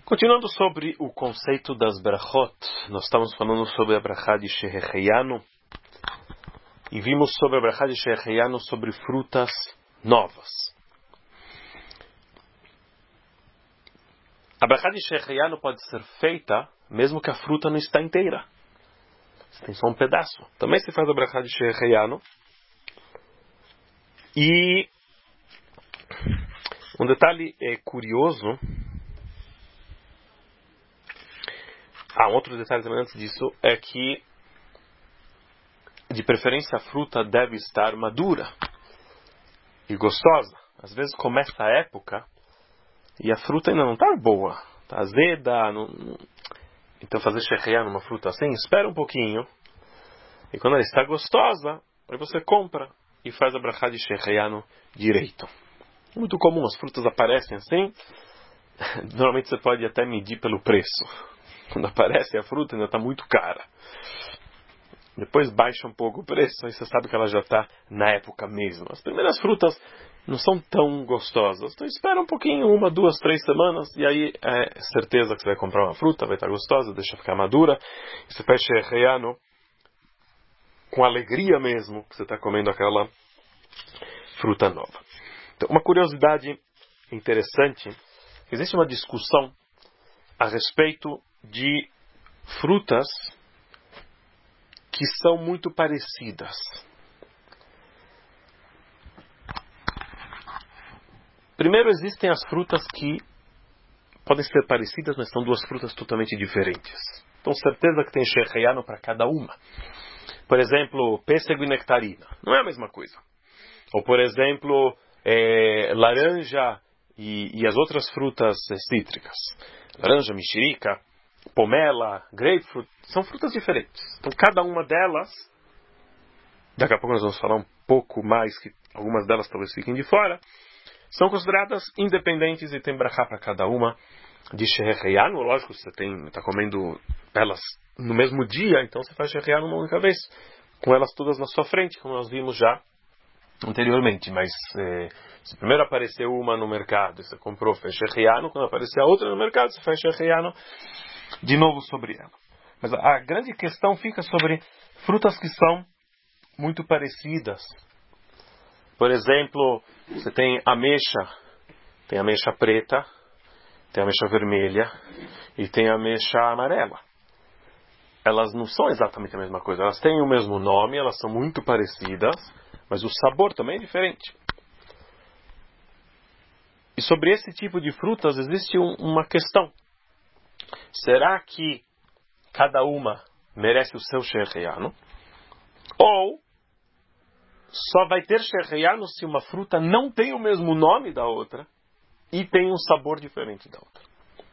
Continuando sobre o conceito das brachot, nós estamos falando sobre a brachá de Shehecheyanu e vimos sobre a brachá de Shehecheyanu sobre frutas novas. A brachá de Shehecheyanu pode ser feita mesmo que a fruta não está inteira. Você tem só um pedaço. Também se faz a brachá de Shehecheyanu. E um detalhe curioso. Um outro detalhe também antes disso é que, de preferência, a fruta deve estar madura e gostosa. Às vezes começa a época e a fruta ainda não está boa, está azeda. Então fazer shehecheyanu numa fruta assim, espera um pouquinho. E quando ela está gostosa, aí você compra e faz a brachá de shehecheyanu direito. Muito comum, as frutas aparecem assim. Normalmente você pode até medir pelo preço. Quando aparece a fruta ainda está muito cara. Depois baixa um pouco o preço, aí você sabe que ela já está na época mesmo. As primeiras frutas não são tão gostosas. Então espera um pouquinho, 1, 2, 3 semanas, e aí é certeza que você vai comprar uma fruta, vai estar gostosa, deixa ficar madura. E você faz shehecheyanu com alegria mesmo, que você está comendo aquela fruta nova. Então, uma curiosidade interessante, existe uma discussão a respeito de frutas que são muito parecidas. Primeiro, existem as frutas que podem ser parecidas, mas são duas frutas totalmente diferentes. Então, certeza que tem shehecheyanu para cada uma. Por exemplo, pêssego e nectarina. Não é a mesma coisa. Ou, por exemplo, laranja e as outras frutas cítricas. Laranja, mexerica, pomela, grapefruit, são frutas diferentes. Então, cada uma delas, daqui a pouco nós vamos falar um pouco mais, que algumas delas talvez fiquem de fora, são consideradas independentes e tem brachá para cada uma de shehecheyanu. Lógico, você está comendo elas no mesmo dia, então você faz shehecheyanu uma única vez, com elas todas na sua frente, como nós vimos já anteriormente. Mas se primeiro apareceu uma no mercado, você comprou, fez shehecheyanu, quando aparecer a outra no mercado, você faz shehecheyanu de novo sobre ela. Mas a grande questão fica sobre frutas que são muito parecidas. Por exemplo, você tem ameixa preta, tem ameixa vermelha e tem ameixa amarela. Elas não são exatamente a mesma coisa. Elas têm o mesmo nome, elas são muito parecidas, mas o sabor também é diferente. E sobre esse tipo de frutas existe uma questão. Será que cada uma merece o seu shehecheyanu? Ou só vai ter shehecheyanu se uma fruta não tem o mesmo nome da outra e tem um sabor diferente da outra?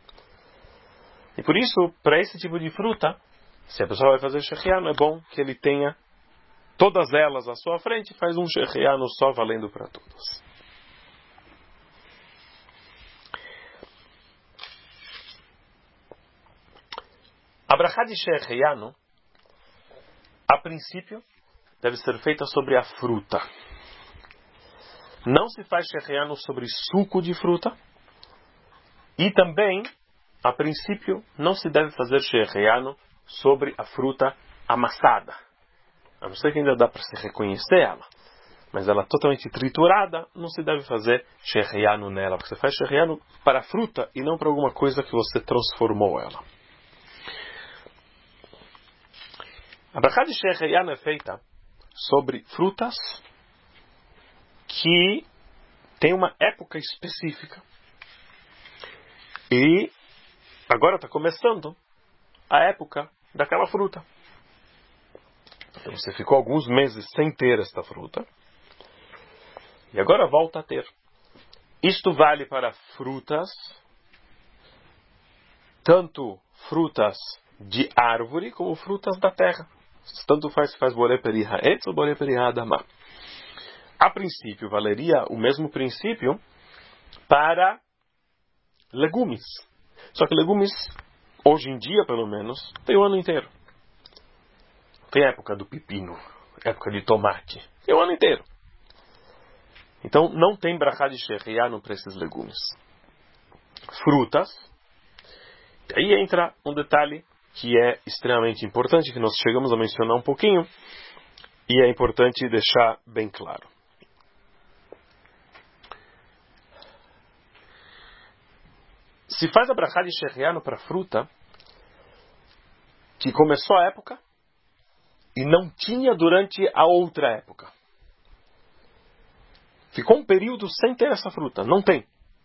E por isso, para esse tipo de fruta, se a pessoa vai fazer shehecheyanu, é bom que ele tenha todas elas à sua frente e faz um shehecheyanu só valendo para todas. A brachá de shehecheyanu, a princípio, deve ser feita sobre a fruta. Não se faz shehecheyanu sobre suco de fruta. E também, a princípio, não se deve fazer shehecheyanu sobre a fruta amassada. A não ser que ainda dá para se reconhecer ela. Mas ela totalmente triturada, não se deve fazer shehecheyanu nela. Porque você faz shehecheyanu para a fruta e não para alguma coisa que você transformou ela. A brachá de shehecheyanu é feita sobre frutas que têm uma época específica. E agora está começando a época daquela fruta. Então você ficou alguns meses sem ter esta fruta. E agora volta a ter. Isto vale para frutas, tanto frutas de árvore como frutas da terra. Tanto faz boré peri haetz ou boré peri ha'adamah. A princípio, valeria o mesmo princípio para legumes. Só que legumes, hoje em dia pelo menos, tem o ano inteiro. Tem época do pepino, época de tomate, tem o ano inteiro. Então não tem brachá de shehecheyanu para esses legumes. Frutas, aí entra um detalhe que é extremamente importante, que nós chegamos a mencionar um pouquinho, e é importante deixar bem claro. Se faz a brachá de Shechianu para fruta que começou a época e não tinha durante a outra época. Ficou um período sem ter essa fruta. Não tem.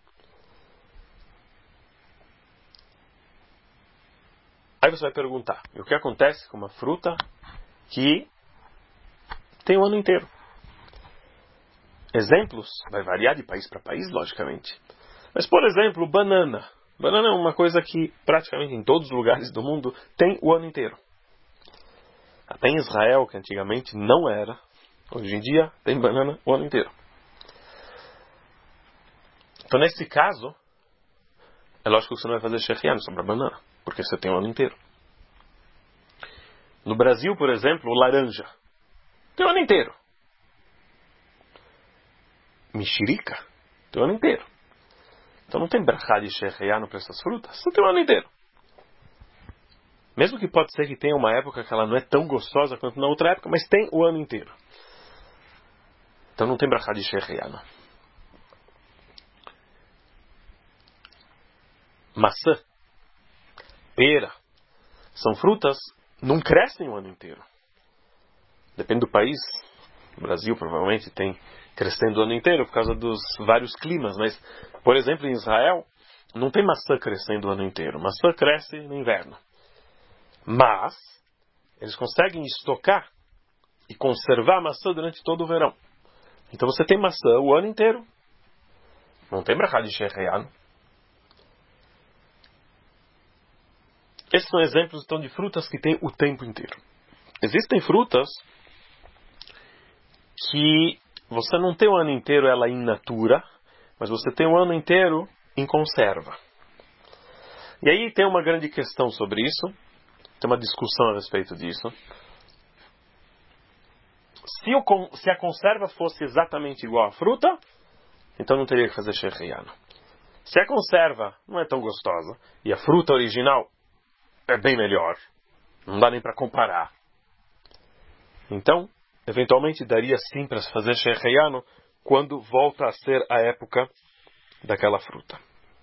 Aí você vai perguntar, e o que acontece com uma fruta que tem o ano inteiro? Exemplos, vai variar de país para país, logicamente. Mas, por exemplo, banana. Banana é uma coisa que praticamente em todos os lugares do mundo tem o ano inteiro. Até em Israel, que antigamente não era, hoje em dia tem banana o ano inteiro. Então, nesse caso, é lógico que você não vai fazer Shechianu sobre a banana, porque você tem o ano inteiro. No Brasil, por exemplo, laranja. Tem o ano inteiro. Mexerica. Tem o ano inteiro. Então não tem brachá de Shechianu para essas frutas. Você tem o ano inteiro. Mesmo que pode ser que tenha uma época que ela não é tão gostosa quanto na outra época, mas tem o ano inteiro. Então não tem brachá de Shechianu. Maçã, pera, são frutas, não crescem o ano inteiro. Depende do país. O Brasil provavelmente tem crescendo o ano inteiro por causa dos vários climas. Mas, por exemplo, em Israel, não tem maçã crescendo o ano inteiro. Maçã cresce no inverno. Mas, eles conseguem estocar e conservar a maçã durante todo o verão. Então você tem maçã o ano inteiro. Não tem brachá de Shechianu. Esses são exemplos então de frutas que tem o tempo inteiro. Existem frutas que você não tem o ano inteiro ela in natura, mas você tem o ano inteiro em conserva. E aí tem uma grande questão sobre isso, tem uma discussão a respeito disso. Se a conserva fosse exatamente igual à fruta, então não teria que fazer Shechianu. Se a conserva não é tão gostosa e a fruta original é bem melhor, não dá nem para comparar, então eventualmente daria sim para se fazer Shechianu quando volta a ser a época daquela fruta.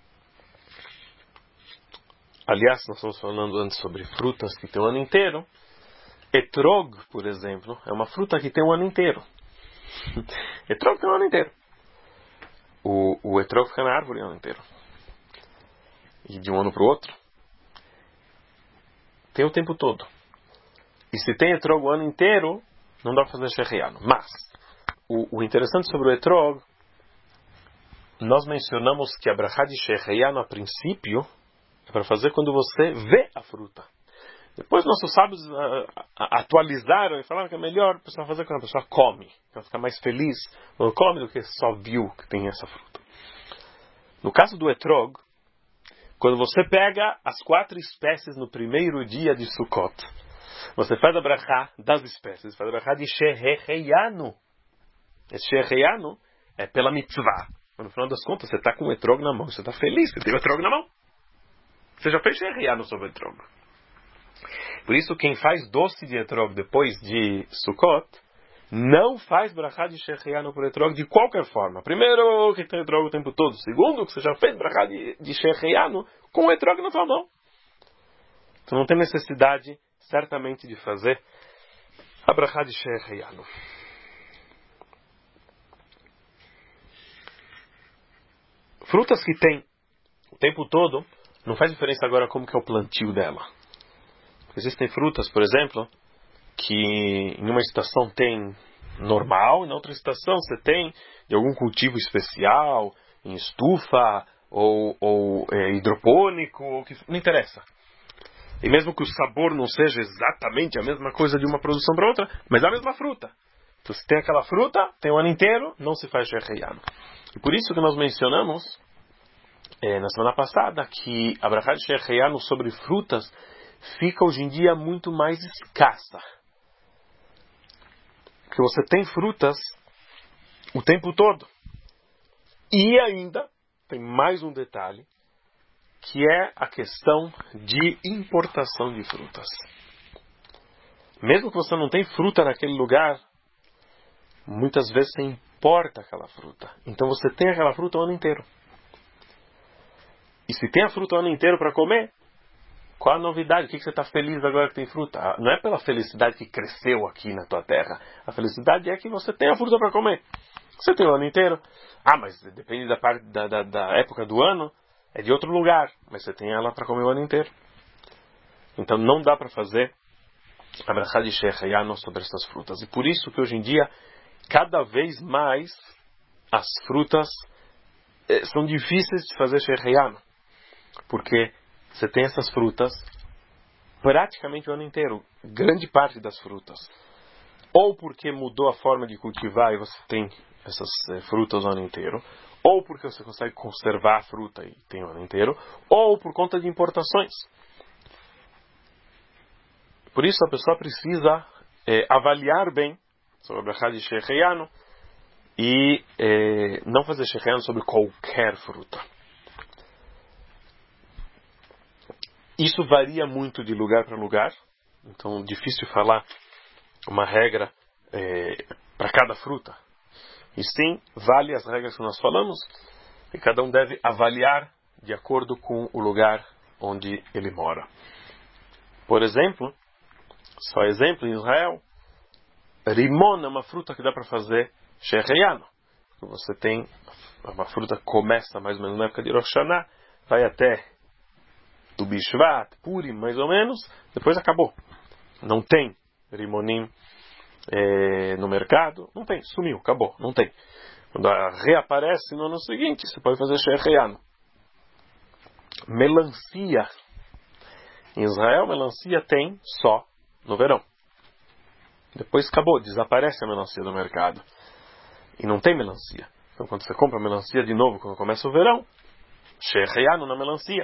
Aliás, nós estamos falando antes sobre frutas que têm o ano inteiro. Etrog, por exemplo, é uma fruta que tem o ano inteiro. Etrog tem o ano inteiro. O etrog fica na árvore o ano inteiro. E de um ano para o outro, tem o tempo todo. E se tem etrog o ano inteiro, não dá para fazer Shechianu. Mas, o interessante sobre o etrog, nós mencionamos que a brachá de Shechianu, a princípio, é para fazer quando você vê a fruta. Depois nossos sábios atualizaram e falaram que é melhor a pessoa fazer quando a pessoa come. Ela fica mais feliz quando come do que só viu que tem essa fruta. No caso do etrog, quando você pega as 4 espécies no primeiro dia de Sukkot, você faz a brachá das espécies, faz a brachá de Shechianu. Esse Shechianu é pela mitzvah. Mas no final das contas, você está com o etrog na mão. Você está feliz, você tem o etrog na mão. Você já fez Shechianu sobre o etrog. Por isso, quem faz doce de etrog depois de Sukkot, não faz brachá de Shechianu por etrog de qualquer forma. Primeiro, que tem etrog o tempo todo. Segundo, que você já fez brachá de Shechianu com o etrog na tua mão. Então não tem necessidade, certamente, de fazer a brachá de Shechianu. Frutas que tem o tempo todo, não faz diferença agora como que é o plantio dela. Existem frutas, por exemplo, que em uma estação tem normal, e na outra estação você tem de algum cultivo especial, em estufa, ou hidropônico, que não interessa. E mesmo que o sabor não seja exatamente a mesma coisa de uma produção para outra, mas é a mesma fruta. Então se tem aquela fruta, tem o ano inteiro, não se faz Shechianu. E por isso que nós mencionamos na semana passada que a brachá de Shechianu sobre frutas fica hoje em dia muito mais escassa. Porque você tem frutas o tempo todo. E ainda, tem mais um detalhe, que é a questão de importação de frutas. Mesmo que você não tem fruta naquele lugar, muitas vezes você importa aquela fruta. Então você tem aquela fruta o ano inteiro. E se tem a fruta o ano inteiro para comer, qual a novidade? O que você está feliz agora que tem fruta? Não é pela felicidade que cresceu aqui na tua terra. A felicidade é que você tem a fruta para comer. Você tem o ano inteiro. Mas depende da parte da época do ano, é de outro lugar. Mas você tem ela para comer o ano inteiro. Então não dá para fazer a brachá de Shehecheyanu sobre essas frutas. E por isso que hoje em dia, cada vez mais, as frutas são difíceis de fazer Shehecheyanu. Porque você tem essas frutas praticamente o ano inteiro. Grande parte das frutas. Ou porque mudou a forma de cultivar e você tem essas frutas o ano inteiro. Ou porque você consegue conservar a fruta e tem o ano inteiro. Ou por conta de importações. Por isso a pessoa precisa avaliar bem sobre a brachá de Shehecheyanu e não fazer Shehecheyanu sobre qualquer fruta. Isso varia muito de lugar para lugar, então difícil falar uma regra para cada fruta. E sim, vale as regras que nós falamos, e cada um deve avaliar de acordo com o lugar onde ele mora. Por exemplo, só exemplo, em Israel, rimon é uma fruta que dá para fazer Shehecheyanu. Você tem uma fruta que começa mais ou menos na época de Rosh Hashanah, vai até do Bishvat, Purim, mais ou menos, depois acabou. Não tem rimonim no mercado, não tem, sumiu, acabou, não tem. Quando reaparece no ano seguinte, você pode fazer Shehecheyanu. Melancia. Em Israel, melancia tem só no verão. Depois acabou, desaparece a melancia do mercado. E não tem melancia. Então quando você compra melancia de novo, quando começa o verão, Shehecheyanu na melancia.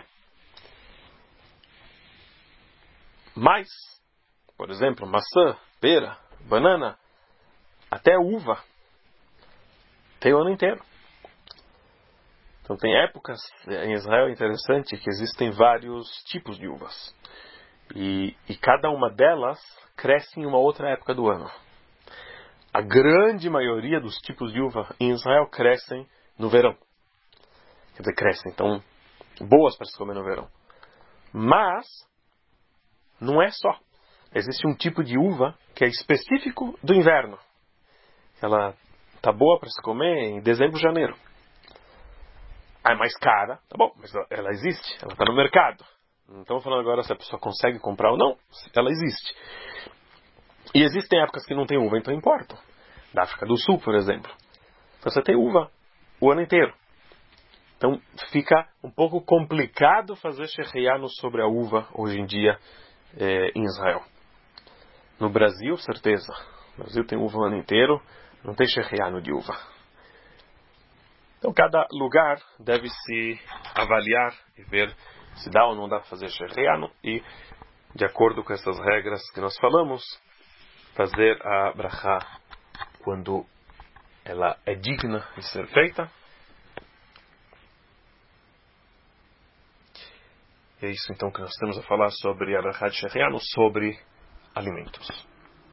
Mas, por exemplo, maçã, pera, banana, até uva, tem o ano inteiro. Então tem épocas, em Israel é interessante que existem vários tipos de uvas. E cada uma delas cresce em uma outra época do ano. A grande maioria dos tipos de uva em Israel crescem no verão. Quer dizer, crescem, então boas para se comer no verão. Mas não é só. Existe um tipo de uva que é específico do inverno. Ela tá boa para se comer em dezembro, janeiro. É mais cara, tá bom, mas ela existe, ela está no mercado. Não estamos falando agora se a pessoa consegue comprar ou não, ela existe. E existem épocas que não tem uva, então importam. Da África do Sul, por exemplo. Então você tem uva o ano inteiro. Então fica um pouco complicado fazer Shehecheyanu sobre a uva hoje em dia em Israel. No Brasil, certeza. No Brasil tem uva o ano inteiro, não tem Shehecheyanu de uva. Então cada lugar deve se avaliar e ver se dá ou não dá para fazer Shehecheyanu e, de acordo com essas regras que nós falamos, fazer a brachá quando ela é digna de ser feita. E é isso então que nós temos a falar sobre a brachá de Shehecheyanu, sobre alimentos.